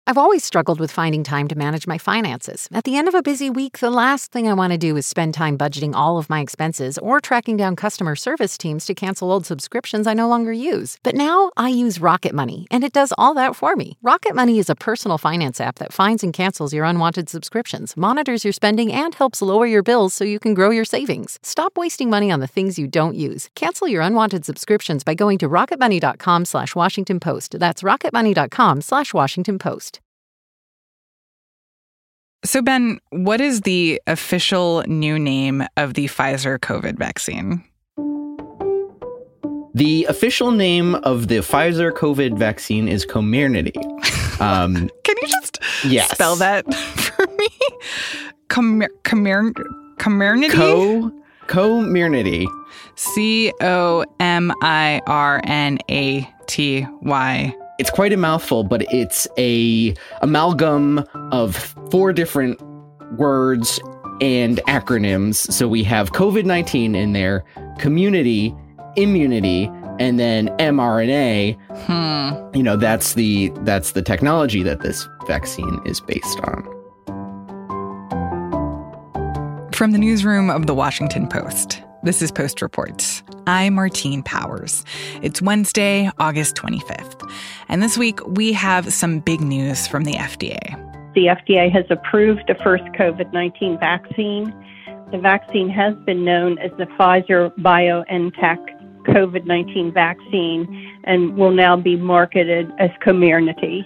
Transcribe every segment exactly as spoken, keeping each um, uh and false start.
I've always struggled with finding time to manage my finances. At the end of a busy week, the last thing I want to do is spend time budgeting all of my expenses or tracking down customer service teams to cancel old subscriptions I no longer use. But now I use Rocket Money, and it does all that for me. Rocket Money is a personal finance app that finds and cancels your unwanted subscriptions, monitors your spending, and helps lower your bills so you can grow your savings. Stop wasting money on the things you don't use. Cancel your unwanted subscriptions by going to rocketmoney.com slash Washington Post. That's rocketmoney.com slash Washington Post. So, Ben, what is the official new name of the Pfizer COVID vaccine? The official name of the Pfizer COVID vaccine is Comirnaty. Um, Can you just yes. spell that for me? Comir- Comir- Comirnaty? Co- Comirnaty. C O M I R N A T Y. It's quite a mouthful, but it's a amalgam of four different words and acronyms. So we have COVID nineteen in there, community, immunity, and then mRNA. Hmm. You know, that's the that's the technology that this vaccine is based on. From the newsroom of The Washington Post, this is Post Reports. I'm Martine Powers. It's Wednesday, August twenty-fifth. And this week, we have some big news from the F D A. The F D A has approved the first COVID nineteen vaccine. The vaccine has been known as the Pfizer-BioNTech COVID nineteen vaccine and will now be marketed as Comirnaty.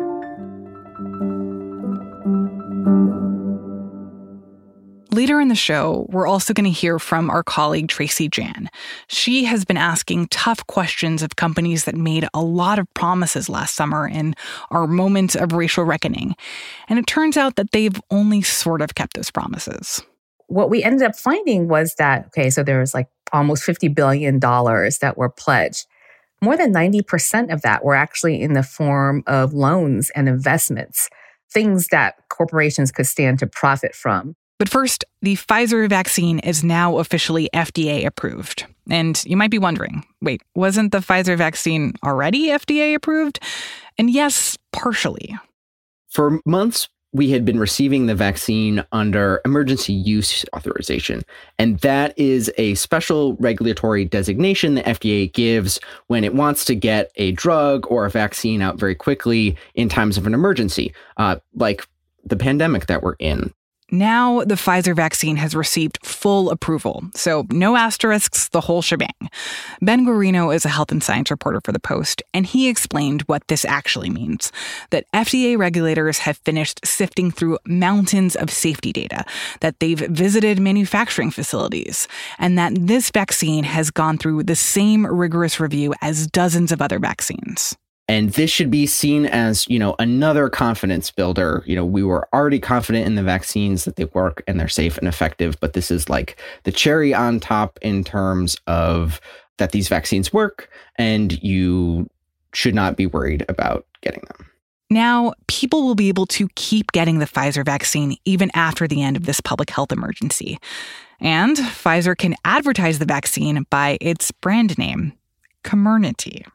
Later in the show, we're also going to hear from our colleague Tracy Jan. She has been asking tough questions of companies that made a lot of promises last summer in our moments of racial reckoning. And it turns out that they've only sort of kept those promises. What we ended up finding was that, okay, so there was like almost fifty billion dollars that were pledged. More than ninety percent of that were actually in the form of loans and investments, things that corporations could stand to profit from. But first, the Pfizer vaccine is now officially F D A approved. And you might be wondering, wait, wasn't the Pfizer vaccine already F D A approved? And yes, partially. For months, we had been receiving the vaccine under emergency use authorization. And that is a special regulatory designation the F D A gives when it wants to get a drug or a vaccine out very quickly in times of an emergency, uh, like the pandemic that we're in. Now the Pfizer vaccine has received full approval, so no asterisks, the whole shebang. Ben Guarino is a health and science reporter for The Post, and he explained what this actually means, that F D A regulators have finished sifting through mountains of safety data, that they've visited manufacturing facilities, and that this vaccine has gone through the same rigorous review as dozens of other vaccines. And this should be seen as, you know, another confidence builder. You know, we were already confident in the vaccines that they work and they're safe and effective, but this is like the cherry on top in terms of that these vaccines work and you should not be worried about getting them. Now, people will be able to keep getting the Pfizer vaccine even after the end of this public health emergency. And Pfizer can advertise the vaccine by its brand name, Comirnaty.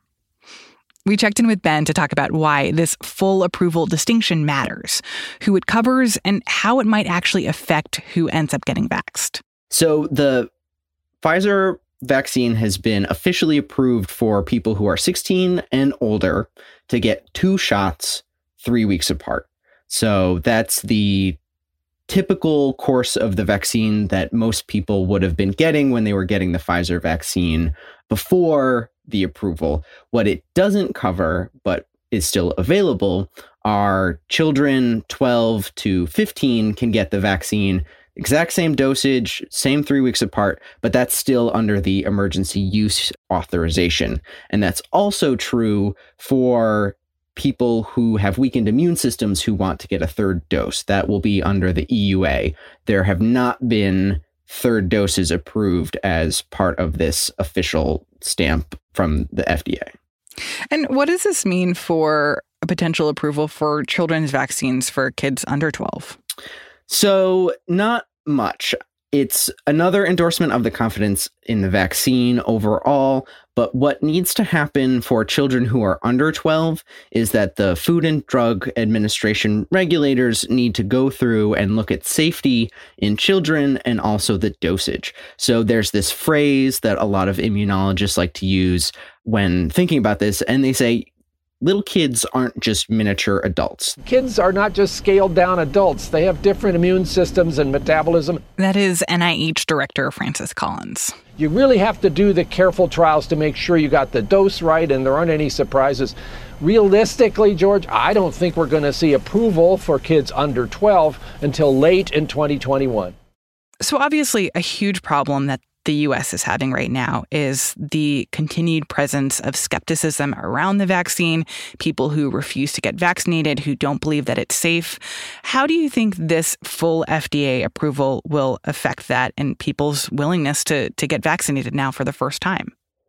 We checked in with Ben to talk about why this full approval distinction matters, who it covers, and how it might actually affect who ends up getting vaxxed. So the Pfizer vaccine has been officially approved for people who are sixteen and older to get two shots three weeks apart. So that's the typical course of the vaccine that most people would have been getting when they were getting the Pfizer vaccine before the approval. What it doesn't cover, but is still available, are children twelve to fifteen can get the vaccine, exact same dosage, same three weeks apart, but that's still under the emergency use authorization. And that's also true for people who have weakened immune systems who want to get a third dose. That will be under the E U A. There have not been third doses approved as part of this official stamp from the F D A. And what does this mean for a potential approval for children's vaccines for kids under twelve? So not much. It's another endorsement of the confidence in the vaccine overall, but what needs to happen for children who are under twelve is that the Food and Drug Administration regulators need to go through and look at safety in children and also the dosage. So there's this phrase that a lot of immunologists like to use when thinking about this, and they say, little kids aren't just miniature adults. Kids are not just scaled down adults. They have different immune systems and metabolism. That is N I H Director Francis Collins. You really have to do the careful trials to make sure you got the dose right and there aren't any surprises. Realistically, George, I don't think we're going to see approval for kids under twelve until late in twenty twenty-one. So obviously, a huge problem that the U S is having right now is the continued presence of skepticism around the vaccine, people who refuse to get vaccinated, who don't believe that it's safe. How do you think this full F D A approval will affect that and people's willingness to, to get vaccinated now for the first time?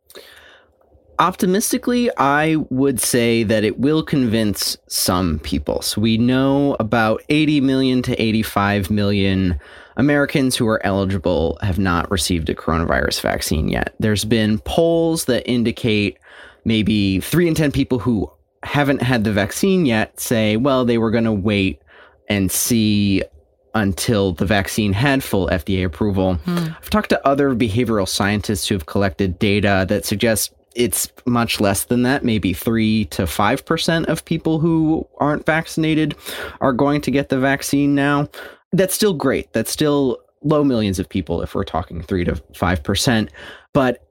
Optimistically, I would say that it will convince some people. So we know about eighty million to eighty-five million Americans who are eligible have not received a coronavirus vaccine yet. There's been polls that indicate maybe three in ten people who haven't had the vaccine yet say, well, they were going to wait and see until the vaccine had full F D A approval. Hmm. I've talked to other behavioral scientists who have collected data that suggests it's much less than that. Maybe three to five percent of people who aren't vaccinated are going to get the vaccine now. That's still great. That's still low millions of people if we're talking three to five percent. But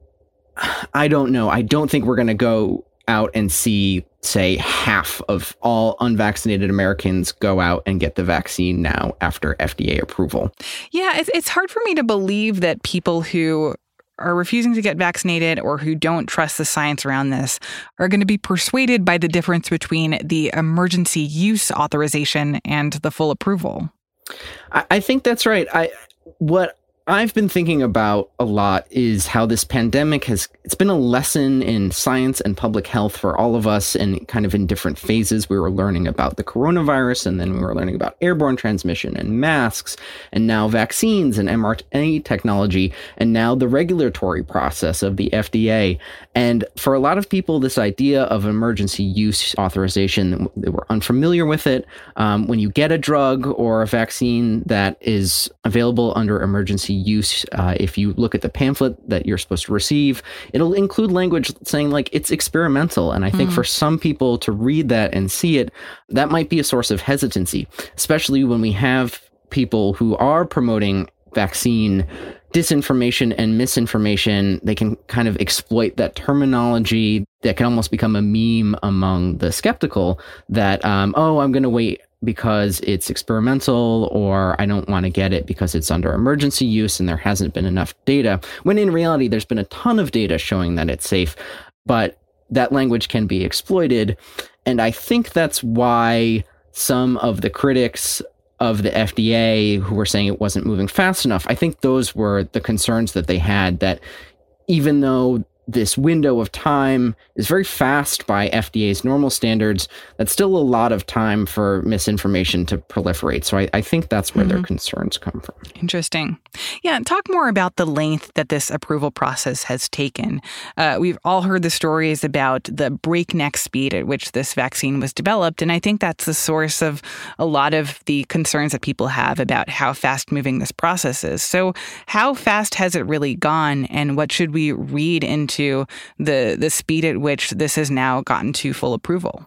I don't know. I don't think we're going to go out and see, say, half of all unvaccinated Americans go out and get the vaccine now after F D A approval. Yeah, it's, it's hard for me to believe that people who are refusing to get vaccinated or who don't trust the science around this are going to be persuaded by the difference between the emergency use authorization and the full approval. I, I think that's right. I what I've been thinking about a lot is how this pandemic has, it's been a lesson in science and public health for all of us, and kind of in different phases. We were learning about the coronavirus, and then we were learning about airborne transmission and masks, and now vaccines and m R N A technology, and now the regulatory process of the F D A. And for a lot of people, this idea of emergency use authorization, they were unfamiliar with it. Um, when you get a drug or a vaccine that is available under emergency use, uh, if you look at the pamphlet that you're supposed to receive, it'll include language saying like it's experimental. And I think mm. for some people to read that and see it, that might be a source of hesitancy, especially when we have people who are promoting vaccine disinformation and misinformation. They can kind of exploit that terminology that can almost become a meme among the skeptical that, um, oh, I'm going to wait because it's experimental, or I don't want to get it because it's under emergency use and there hasn't been enough data, when in reality, there's been a ton of data showing that it's safe, but that language can be exploited. And I think that's why some of the critics of the F D A who were saying it wasn't moving fast enough, I think those were the concerns that they had, that even though this window of time is very fast by F D A's normal standards, that's still a lot of time for misinformation to proliferate. So I, I think that's where mm-hmm. their concerns come from. Interesting. Yeah, talk more about the length that this approval process has taken. Uh, we've all heard the stories about the breakneck speed at which this vaccine was developed, and I think that's the source of a lot of the concerns that people have about how fast-moving this process is. So how fast has it really gone, and what should we read into to the the speed at which this has now gotten to full approval?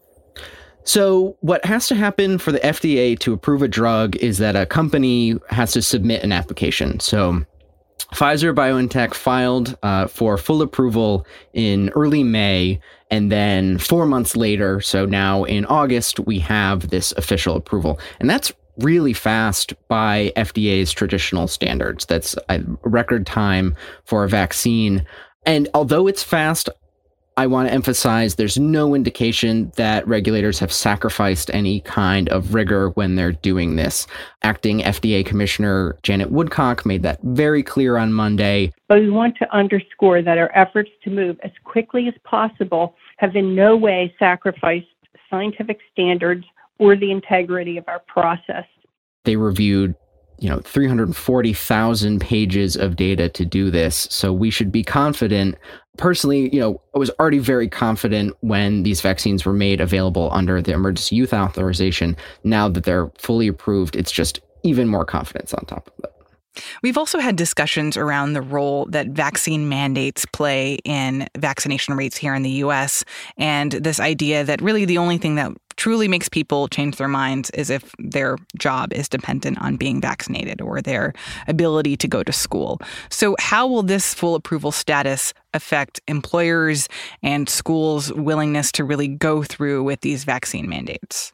So what has to happen for the F D A to approve a drug is that a company has to submit an application. So Pfizer-BioNTech filed uh, for full approval in early May, and then four months later, so now in August, we have this official approval. And that's really fast by F D A's traditional standards. That's a record time for a vaccine. And although it's fast, I want to emphasize there's no indication that regulators have sacrificed any kind of rigor when they're doing this. Acting F D A Commissioner Janet Woodcock made that very clear on Monday. But we want to underscore that our efforts to move as quickly as possible have in no way sacrificed scientific standards or the integrity of our process. They reviewed you know, three hundred forty thousand pages of data to do this. So we should be confident. Personally, you know, I was already very confident when these vaccines were made available under the emergency use authorization. Now that they're fully approved, it's just even more confidence on top of it. We've also had discussions around the role that vaccine mandates play in vaccination rates here in the U S, and this idea that really the only thing that truly makes people change their minds is if their job is dependent on being vaccinated or their ability to go to school. So how will this full approval status affect employers and schools' willingness to really go through with these vaccine mandates?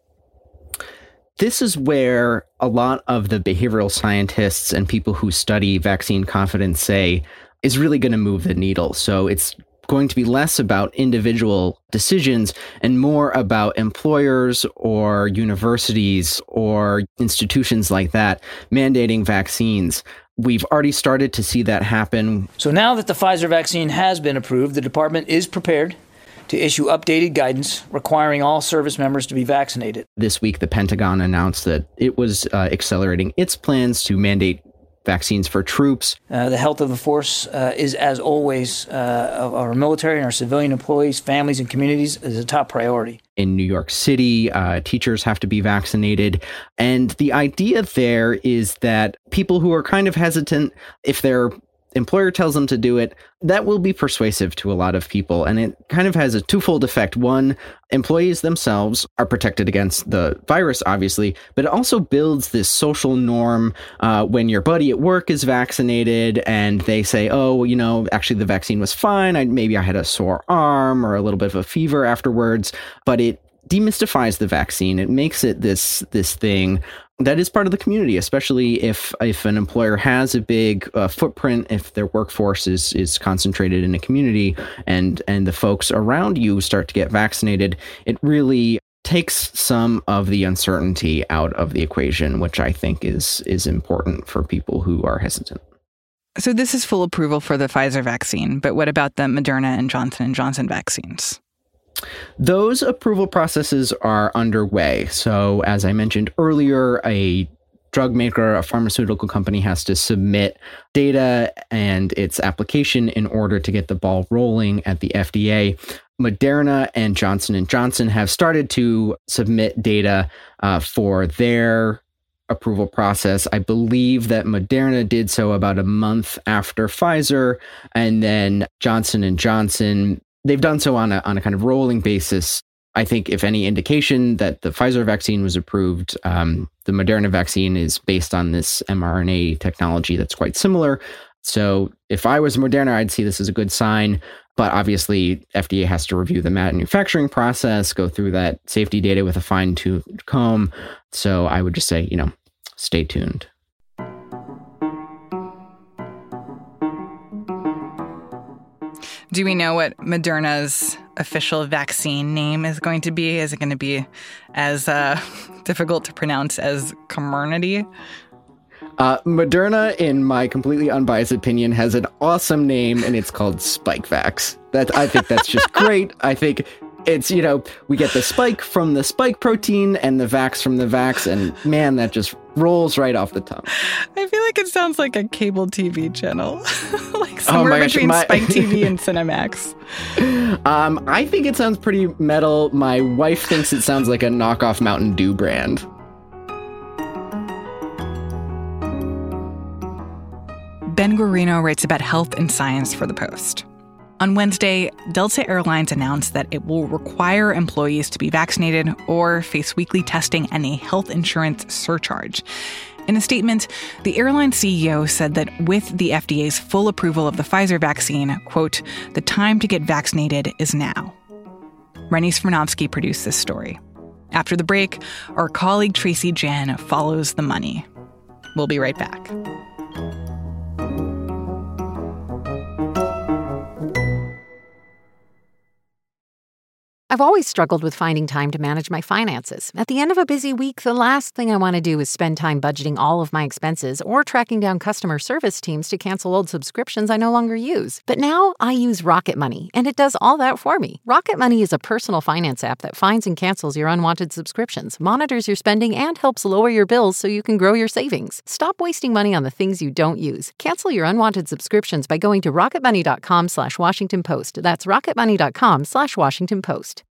This is where a lot of the behavioral scientists and people who study vaccine confidence say is really going to move the needle. So it's going to be less about individual decisions and more about employers or universities or institutions like that mandating vaccines. We've already started to see that happen. So now that the Pfizer vaccine has been approved, the department is prepared to issue updated guidance requiring all service members to be vaccinated. This week, the Pentagon announced that it was uh, accelerating its plans to mandate vaccines for troops. Uh, the health of the force uh, is, as always, uh, of our military and our civilian employees, families, and communities is a top priority. In New York City, uh, teachers have to be vaccinated. And the idea there is that people who are kind of hesitant, if they're employer tells them to do it, that will be persuasive to a lot of people. And it kind of has a twofold effect. One, employees themselves are protected against the virus, obviously, but it also builds this social norm uh, when your buddy at work is vaccinated and they say, oh, well, you know, actually the vaccine was fine. I, maybe I had a sore arm or a little bit of a fever afterwards, but it demystifies the vaccine. It makes it this this thing that is part of the community, especially if if an employer has a big uh, footprint, if their workforce is is concentrated in a community and and the folks around you start to get vaccinated, it really takes some of the uncertainty out of the equation, which I think is is important for people who are hesitant. So this is full approval for the Pfizer vaccine, but what about the Moderna and Johnson and Johnson vaccines? Those approval processes are underway. So as I mentioned earlier, a drug maker, a pharmaceutical company has to submit data and its application in order to get the ball rolling at the F D A. Moderna and Johnson and Johnson have started to submit data uh, for their approval process. I believe that Moderna did so about a month after Pfizer, and then Johnson and Johnson, they've done so on a on a kind of rolling basis. I think if any indication that the Pfizer vaccine was approved, um, the Moderna vaccine is based on this mRNA technology that's quite similar. So if I was Moderna, I'd see this as a good sign. But obviously, F D A has to review the manufacturing process, go through that safety data with a fine-tooth comb. So I would just say, you know, stay tuned. Do we know what Moderna's official vaccine name is going to be? Is it going to be as uh, difficult to pronounce as Comirnaty? Uh, Moderna, in my completely unbiased opinion, has an awesome name, and it's called Spikevax. That I think that's just great. I think it's, you know, we get the spike from the spike protein and the vax from the vax, and man, that just rolls right off the tongue. I feel like it sounds like a cable T V channel, like somewhere oh gosh, between my... Spike T V and Cinemax. Um, I think it sounds pretty metal. My wife thinks it sounds like a knockoff Mountain Dew brand. Ben Guarino writes about health and science for The Post. On Wednesday, Delta Airlines announced that it will require employees to be vaccinated or face weekly testing and a health insurance surcharge. In a statement, the airline C E O said that with the F D A's full approval of the Pfizer vaccine, quote, the time to get vaccinated is now. Rennie Smirnovsky produced this story. After the break, our colleague Tracy Jan follows the money. We'll be right back. I've always struggled with finding time to manage my finances. At the end of a busy week, the last thing I want to do is spend time budgeting all of my expenses or tracking down customer service teams to cancel old subscriptions I no longer use. But now I use Rocket Money, and it does all that for me. Rocket Money is a personal finance app that finds and cancels your unwanted subscriptions, monitors your spending, and helps lower your bills so you can grow your savings. Stop wasting money on the things you don't use. Cancel your unwanted subscriptions by going to rocketmoney.com slash Washington Post. That's rocketmoney.com slash Washington Post.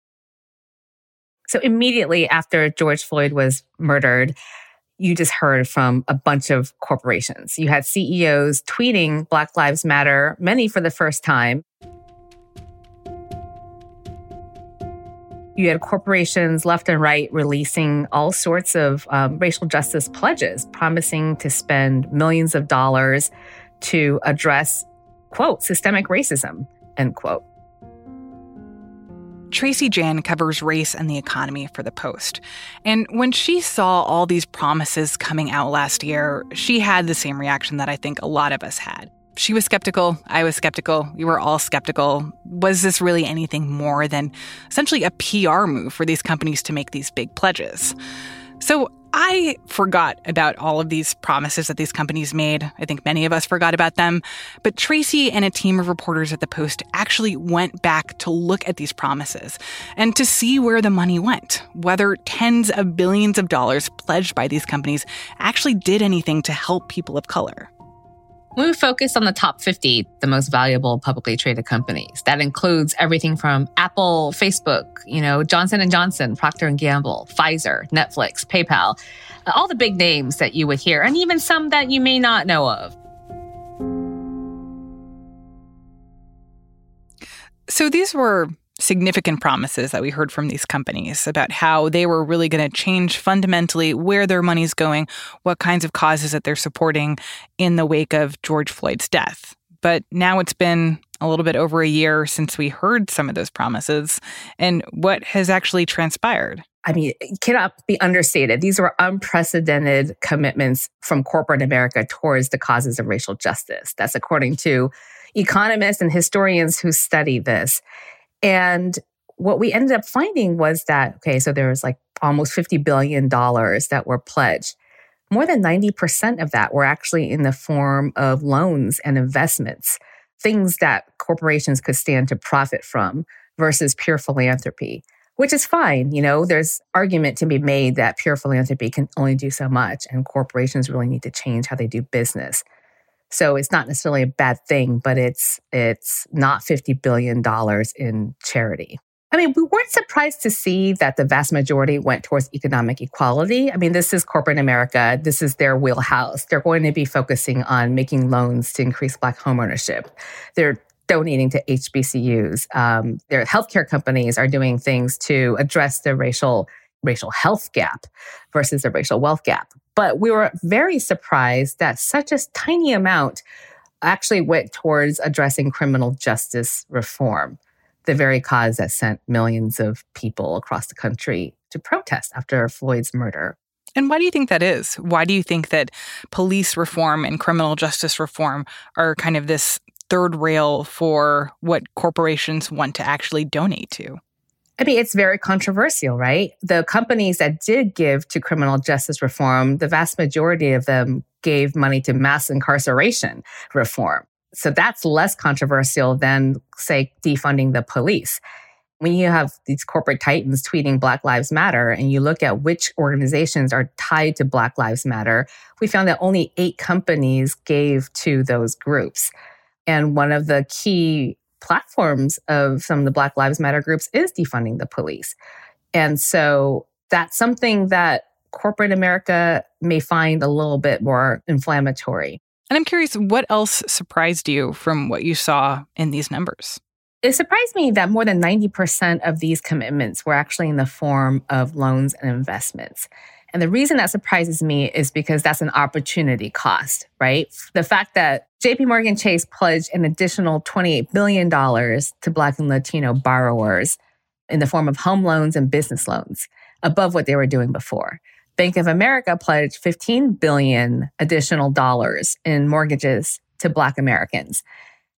So immediately after George Floyd was murdered, you just heard from a bunch of corporations. You had C E Os tweeting Black Lives Matter, many for the first time. You had corporations left and right releasing all sorts of um, racial justice pledges, promising to spend millions of dollars to address, quote, systemic racism, end quote. Tracy Jan covers race and the economy for The Post. And when she saw all these promises coming out last year, she had the same reaction that I think a lot of us had. She was skeptical. I was skeptical. We were all skeptical. Was this really anything more than essentially a P R move for these companies to make these big pledges? So I forgot about all of these promises that these companies made. I think many of us forgot about them. But Tracy and a team of reporters at The Post actually went back to look at these promises and to see where the money went, whether tens of billions of dollars pledged by these companies actually did anything to help people of color. We focused on the top fifty, the most valuable publicly traded companies. That includes everything from Apple, Facebook, you know, Johnson and Johnson, Procter and Gamble, Pfizer, Netflix, PayPal, all the big names that you would hear, and even some that you may not know of. So these were significant promises that we heard from these companies about how they were really going to change fundamentally where their money's going, what kinds of causes that they're supporting in the wake of George Floyd's death. But now it's been a little bit over a year since we heard some of those promises. And what has actually transpired? I mean, it cannot be understated. These were unprecedented commitments from corporate America towards the causes of racial justice. That's according to economists and historians who study this. And what we ended up finding was that, okay, so there was like almost fifty billion dollars that were pledged. More than ninety percent of that were actually in the form of loans and investments, things that corporations could stand to profit from versus pure philanthropy, which is fine. You know, there's argument to be made that pure philanthropy can only do so much and corporations really need to change how they do business. So it's not necessarily a bad thing, but it's it's not fifty billion dollars in charity. I mean, we weren't surprised to see that the vast majority went towards economic equality. I mean, this is corporate America. This is their wheelhouse. They're going to be focusing on making loans to increase Black homeownership. They're donating to H B C Us. Um, their healthcare companies are doing things to address the racial racial health gap versus the racial wealth gap. But we were very surprised that such a tiny amount actually went towards addressing criminal justice reform, the very cause that sent millions of people across the country to protest after Floyd's murder. And why do you think that is? Why do you think that police reform and criminal justice reform are kind of this third rail for what corporations want to actually donate to? I mean, it's very controversial, right? The companies that did give to criminal justice reform, the vast majority of them gave money to mass incarceration reform. So that's less controversial than, say, defunding the police. When you have these corporate titans tweeting Black Lives Matter and you look at which organizations are tied to Black Lives Matter, we found that only eight companies gave to those groups. And one of the key platforms of some of the Black Lives Matter groups is defunding the police. And so that's something that corporate America may find a little bit more inflammatory. And I'm curious, what else surprised you from what you saw in these numbers? It surprised me that more than ninety percent of these commitments were actually in the form of loans and investments. And the reason that surprises me is because that's an opportunity cost, right? The fact that J P Morgan Chase pledged an additional twenty-eight billion dollars to Black and Latino borrowers in the form of home loans and business loans, above what they were doing before. Bank of America pledged fifteen billion dollars additional dollars in mortgages to Black Americans.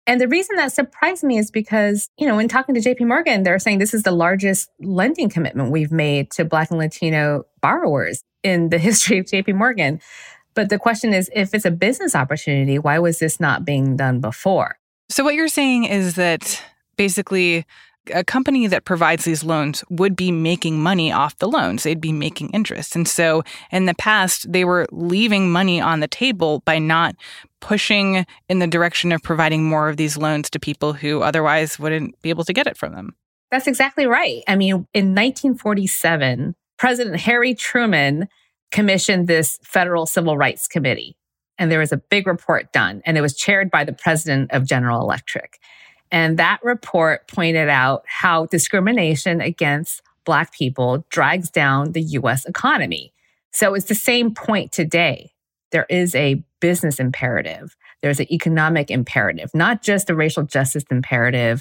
And the reason that surprised me is because, you know, in talking to J P Morgan, they're saying this is the largest lending commitment we've made to Black and Latino borrowers in the history of J P Morgan. But the question is, if it's a business opportunity, why was this not being done before? So what you're saying is that basically a company that provides these loans would be making money off the loans. They'd be making interest. And so in the past, they were leaving money on the table by not pushing in the direction of providing more of these loans to people who otherwise wouldn't be able to get it from them. That's exactly right. I mean, in nineteen forty-seven, President Harry Truman commissioned this Federal Civil Rights Committee. And there was a big report done, and it was chaired by the president of General Electric. And that report pointed out how discrimination against Black people drags down the U S economy. So it's the same point today. There is a business imperative. There's an economic imperative, not just a racial justice imperative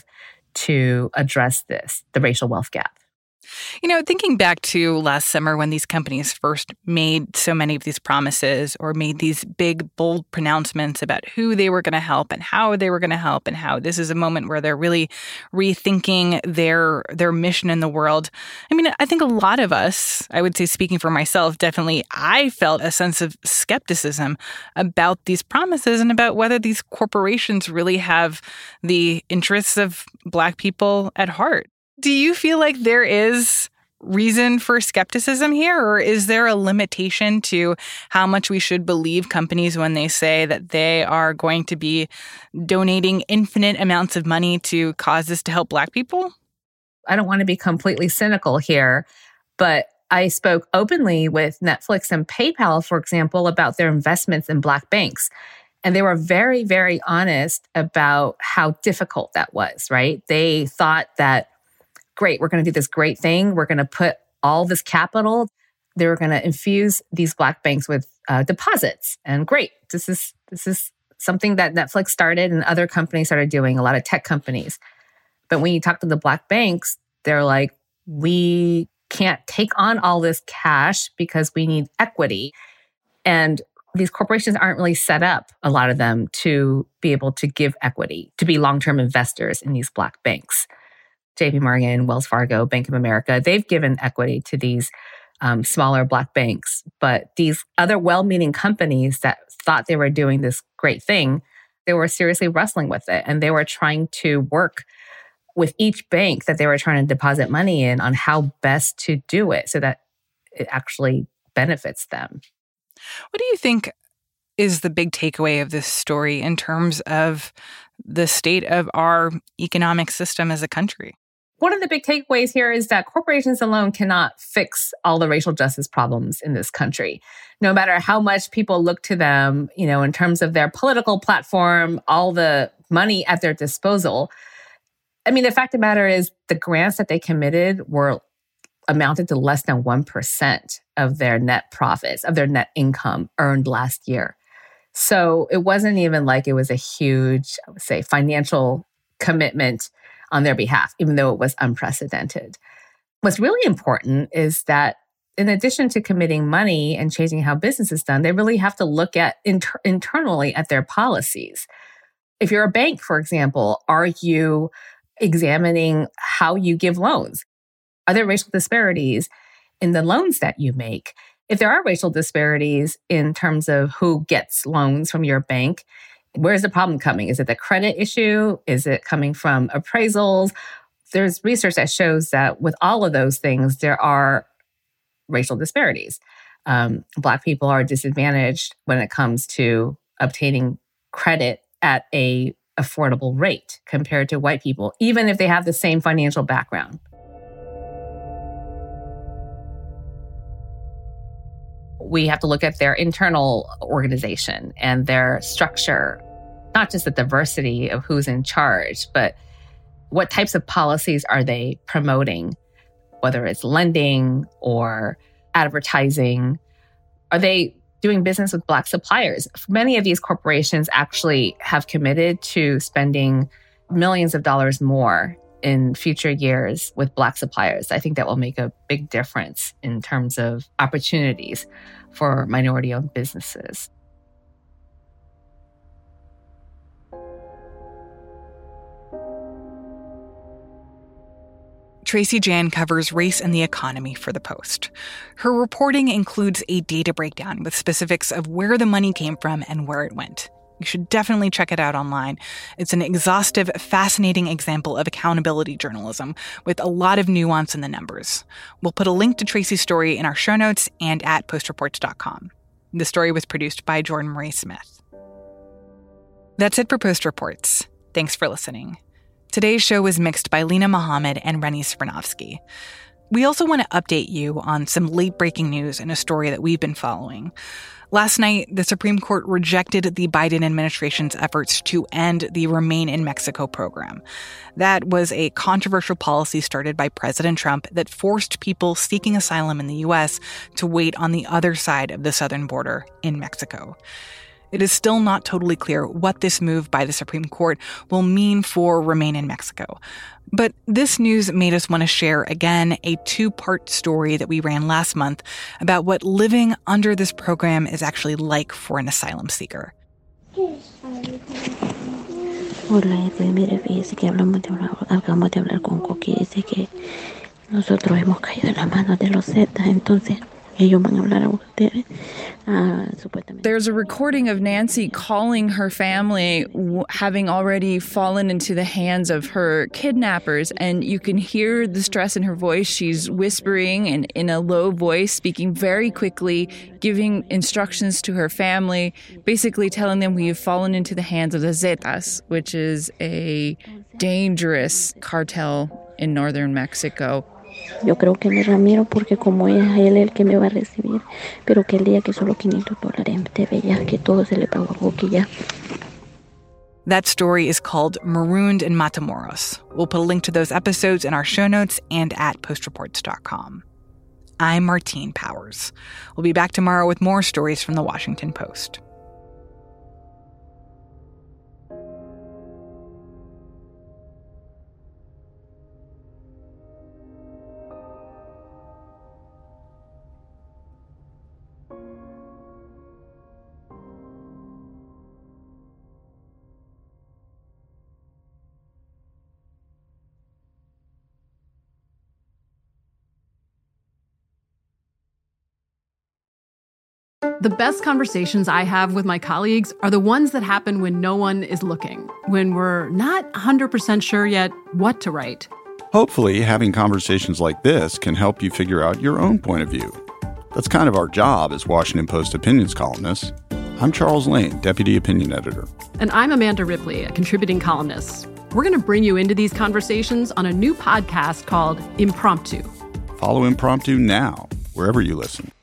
to address this, the racial wealth gap. You know, thinking back to last summer when these companies first made so many of these promises or made these big, bold pronouncements about who they were going to help and how they were going to help and how this is a moment where they're really rethinking their their mission in the world. I mean, I think a lot of us, I would say speaking for myself, definitely I felt a sense of skepticism about these promises and about whether these corporations really have the interests of Black people at heart. Do you feel like there is reason for skepticism here, or is there a limitation to how much we should believe companies when they say that they are going to be donating infinite amounts of money to causes to help Black people? I don't want to be completely cynical here, but I spoke openly with Netflix and PayPal, for example, about their investments in Black banks. And they were very, very honest about how difficult that was, right? They thought that, great, we're going to do this great thing. We're going to put all this capital. They were going to infuse these Black banks with uh, deposits. And great, this is this is something that Netflix started and other companies started doing, a lot of tech companies. But when you talk to the Black banks, they're like, we can't take on all this cash because we need equity. And these corporations aren't really set up, a lot of them, to be able to give equity, to be long-term investors in these Black banks. J P Morgan, Wells Fargo, Bank of America, they've given equity to these um, smaller Black banks. But these other well-meaning companies that thought they were doing this great thing, they were seriously wrestling with it. And they were trying to work with each bank that they were trying to deposit money in on how best to do it so that it actually benefits them. What do you think is the big takeaway of this story in terms of the state of our economic system as a country? One of the big takeaways here is that corporations alone cannot fix all the racial justice problems in this country. No matter how much people look to them, you know, in terms of their political platform, all the money at their disposal. I mean, the fact of the matter is the grants that they committed were amounted to less than one percent of their net profits, of their net income earned last year. So it wasn't even like it was a huge, I would say, financial commitment on their behalf, even though it was unprecedented. What's really important is that in addition to committing money and changing how business is done, they really have to look at inter- internally at their policies. If you're a bank, for example, are you examining how you give loans? Are there racial disparities in the loans that you make? If there are racial disparities in terms of who gets loans from your bank, where's the problem coming? Is it the credit issue? Is it coming from appraisals? There's research that shows that with all of those things, there are racial disparities. Um, Black people are disadvantaged when it comes to obtaining credit at a affordable rate compared to white people, even if they have the same financial background. We have to look at their internal organization and their structure, not just the diversity of who's in charge, but what types of policies are they promoting, whether it's lending or advertising. Are they doing business with Black suppliers? Many of these corporations actually have committed to spending millions of dollars more in future years with Black suppliers. I think that will make a big difference in terms of opportunities for minority-owned businesses. Tracy Jan covers race and the economy for The Post. Her reporting includes a data breakdown with specifics of where the money came from and where it went. You should definitely check it out online. It's an exhaustive, fascinating example of accountability journalism with a lot of nuance in the numbers. We'll put a link to Tracy's story in our show notes and at post reports dot com. The story was produced by Jordan Marie Smith. That's it for Post Reports. Thanks for listening. Today's show was mixed by Lena Mohammed and Rennie Svirnovsky. We also want to update you on some late-breaking news in a story that we've been following. Last night, the Supreme Court rejected the Biden administration's efforts to end the Remain in Mexico program. That was a controversial policy started by President Trump that forced people seeking asylum in the U S to wait on the other side of the southern border in Mexico. It is still not totally clear what this move by the Supreme Court will mean for Remain in Mexico. But this news made us want to share again a two-part story that we ran last month about what living under this program is actually like for an asylum seeker. Hola, Edwin. Mire, fíjese que hablamos de hablar, acabamos de hablar con Coqui. Dice que nosotros hemos caído en las manos de los Zetas, entonces ellos van a hablar a ustedes. There's a recording of Nancy calling her family, w- having already fallen into the hands of her kidnappers, and you can hear the stress in her voice. She's whispering and in a low voice, speaking very quickly, giving instructions to her family, basically telling them we have fallen into the hands of the Zetas, which is a dangerous cartel in northern Mexico. Yo creo que me Ramiro porque como es él el que me va a recibir, pero que el día que solo quinientos dólares debe ya que todo se le pagó a Coqui ya. That story is called Marooned in Matamoros. We'll put a link to those episodes in our show notes and at post reports dot com. I'm Martine Powers. We'll be back tomorrow with more stories from the Washington Post. The best conversations I have with my colleagues are the ones that happen when no one is looking, when we're not one hundred percent sure yet what to write. Hopefully, having conversations like this can help you figure out your own point of view. That's kind of our job as Washington Post opinions columnists. I'm Charles Lane, Deputy Opinion Editor. And I'm Amanda Ripley, a contributing columnist. We're going to bring you into these conversations on a new podcast called Impromptu. Follow Impromptu now, wherever you listen.